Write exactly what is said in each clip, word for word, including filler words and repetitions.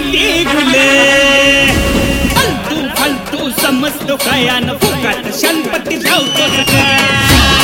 पत्ती गुले फालतू फालतू समजतो कायान फुकाट शानपत्ती धावतोच काय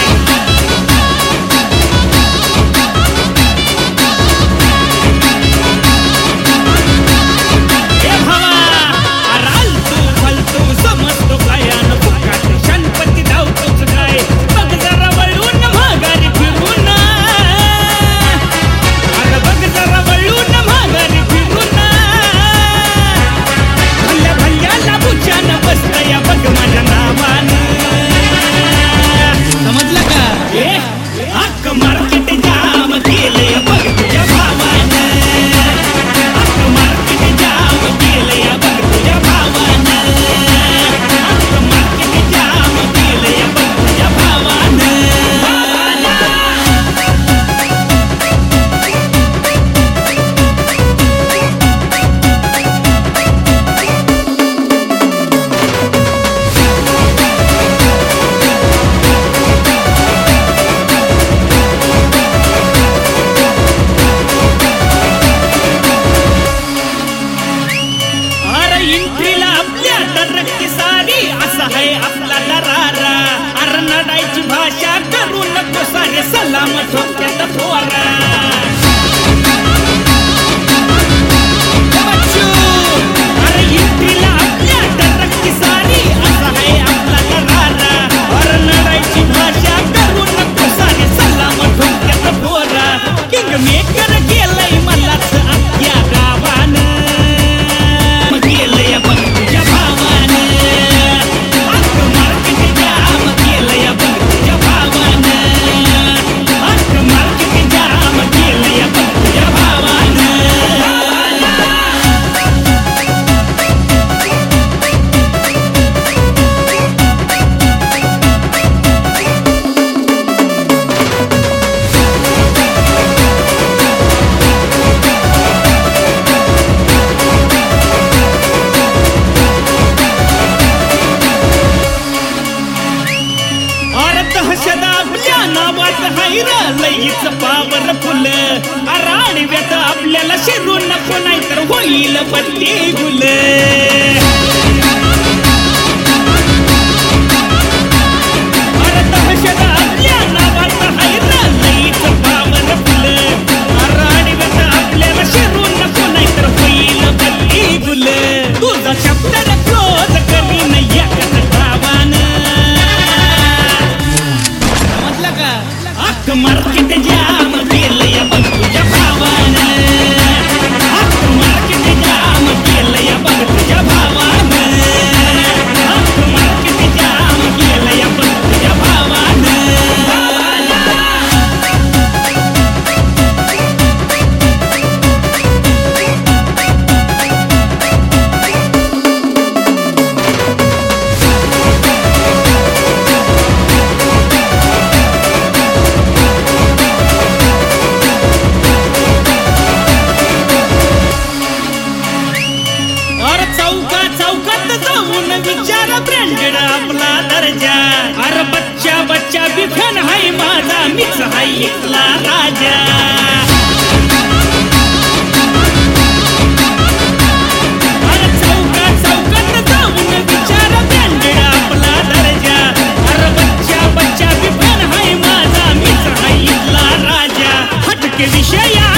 भाषा करू नको सारे सलाम ठोक्यात फोरा अरे इंट्रीला आपल्या टरकी सारी असा आहे आपला दरारा अरे लढायची भाषा करू नको सारे सलाम ठोक्यात फोरा किंग मेकर गेलंय मलाच अख्ख्या गावानं गेलंय बघ तुझ्या भावानं अख्ख मार्केट जाम गेलंय बघ लईच पावर फुल राणव्यात आपल्याला शिरू नको नाही तर होईल पत्ती गुल अरे दहशत आपल्या नावात आहे लईच पावर फुल राणव्यात आपल्याला शिरू नको नाही तर होईल पत्ती गुल तुझा चॅप्टर क्लोज करीन एकाच गावानं समजलं का अख्ख मार्केट जाम गेलंय बघ तुझ्या भावानं अख्ख मार्केट जाम गेलंय बघ तुझ्या भावानं अख्ख मार्केट जाम गेलंय बघ तुझ्या भावानं विचार ब्रँडेड आपला दर्जा अरे बच्चा बच्चा बिफन हाय माझा मिक्स हाय इथला राजा अरे चौका चौकात जाऊन विचार ब्रँडेड आपला दर्जा अरे बच्चा बच्चा बिफन हाय माझा मिक्स हाय इथला राजा हटके विषया